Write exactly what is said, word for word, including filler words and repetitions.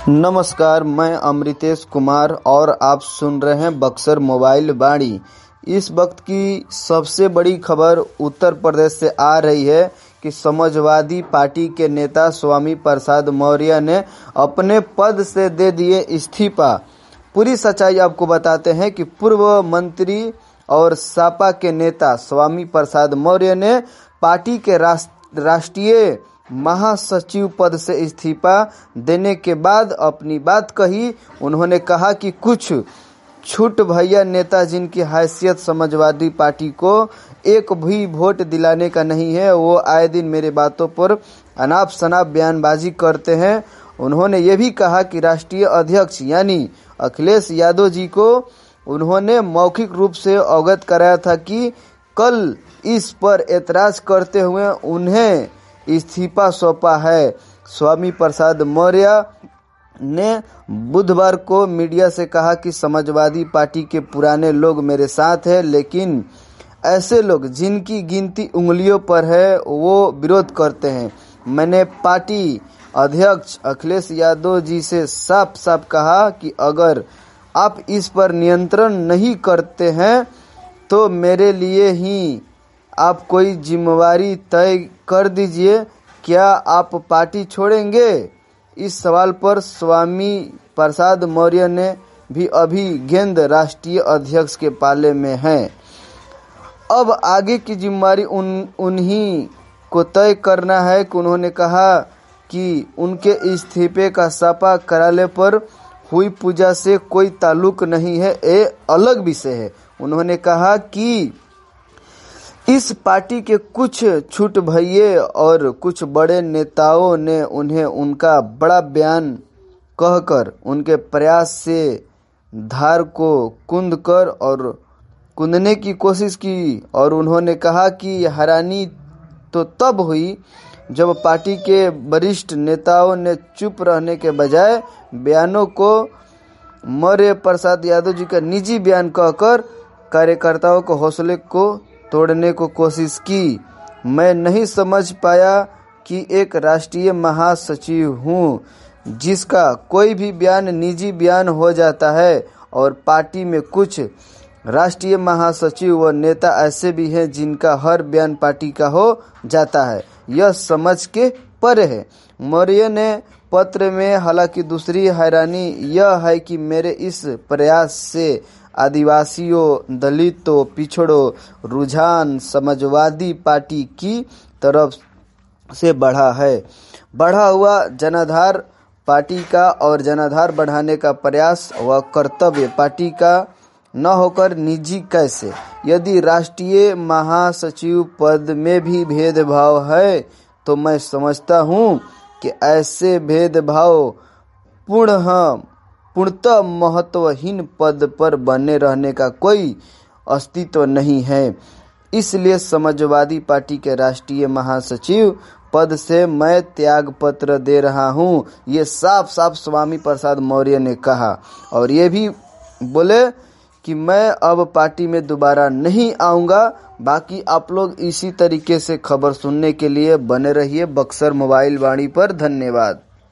नमस्कार, मैं अमृतेश कुमार और आप सुन रहे हैं बक्सर मोबाइल वाणी। इस वक्त की सबसे बड़ी खबर उत्तर प्रदेश से आ रही है कि समाजवादी पार्टी के नेता स्वामी प्रसाद मौर्य ने अपने पद से दे दिए इस्तीफा। पूरी सच्चाई आपको बताते हैं कि पूर्व मंत्री और सपा के नेता स्वामी प्रसाद मौर्य ने पार्टी के राष्ट्रीय महासचिव पद से इस्तीफा देने के बाद अपनी बात कही। उन्होंने कहा कि कुछ छूट भैया नेता जिनकी हैसियत समाजवादी पार्टी को एक भी वोट दिलाने का नहीं है, वो आए दिन मेरे बातों पर अनाप शनाप बयानबाजी करते हैं। उन्होंने ये भी कहा कि राष्ट्रीय अध्यक्ष यानी अखिलेश यादव जी को उन्होंने मौखिक रूप से अवगत कराया था कि कल इस पर ऐतराज करते हुए उन्हें इस्तीफा सौंपा है। स्वामी प्रसाद मौर्य ने बुधवार को मीडिया से कहा कि समाजवादी पार्टी के पुराने लोग मेरे साथ हैं, लेकिन ऐसे लोग जिनकी गिनती उंगलियों पर है वो विरोध करते हैं। मैंने पार्टी अध्यक्ष अखिलेश यादव जी से साफ साफ कहा कि अगर आप इस पर नियंत्रण नहीं करते हैं तो मेरे लिए ही आप कोई जिम्मेवारी तय कर दीजिए। क्या आप पार्टी छोड़ेंगे? इस सवाल पर स्वामी प्रसाद मौर्य ने भी अभी गेंद राष्ट्रीय अध्यक्ष के पाले में है। अब आगे की जिम्मेवारी उन उन्हीं को तय करना है कि उन्होंने कहा कि उनके इस्तीफे का सपा कार्यालय पर हुई पूजा से कोई ताल्लुक नहीं है, ये अलग विषय है। उन्होंने कहा कि इस पार्टी के कुछ छूट भैये और कुछ बड़े नेताओं ने उन्हें उनका बड़ा बयान कहकर उनके प्रयास से धार को कुंद कर और कुंदने की कोशिश की, और उन्होंने कहा कि हैरानी तो तब हुई जब पार्टी के वरिष्ठ नेताओं ने चुप रहने के बजाय बयानों को मौर्य प्रसाद यादव जी का निजी बयान कहकर कार्यकर्ताओं को हौसले को तोड़ने को कोशिश की। मैं नहीं समझ पाया कि एक राष्ट्रीय महासचिव हूँ जिसका कोई भी बयान निजी बयान हो जाता है, और पार्टी में कुछ राष्ट्रीय महासचिव व नेता ऐसे भी हैं जिनका हर बयान पार्टी का हो जाता है। यह समझ के परे है। मौर्य ने पत्र में हालांकि दूसरी हैरानी यह है कि मेरे इस प्रयास से आदिवासियों, दलितों, पिछड़ों रुझान समाजवादी पार्टी की तरफ से बढ़ा है। बढ़ा हुआ जनाधार पार्टी का और जनाधार बढ़ाने का प्रयास व कर्तव्य पार्टी का न होकर निजी कैसे? यदि राष्ट्रीय महासचिव पद में भी भेदभाव है तो मैं समझता हूँ कि ऐसे भेदभाव पूर्ण पूर्णतः महत्वहीन पद पर बने रहने का कोई अस्तित्व नहीं है। इसलिए समाजवादी पार्टी के राष्ट्रीय महासचिव पद से मैं त्याग पत्र दे रहा हूं, ये साफ साफ स्वामी प्रसाद मौर्य ने कहा। और ये भी बोले कि मैं अब पार्टी में दोबारा नहीं आऊंगा। बाकी आप लोग इसी तरीके से खबर सुनने के लिए बने रहिए बक्सर मोबाइल वाणी पर। धन्यवाद।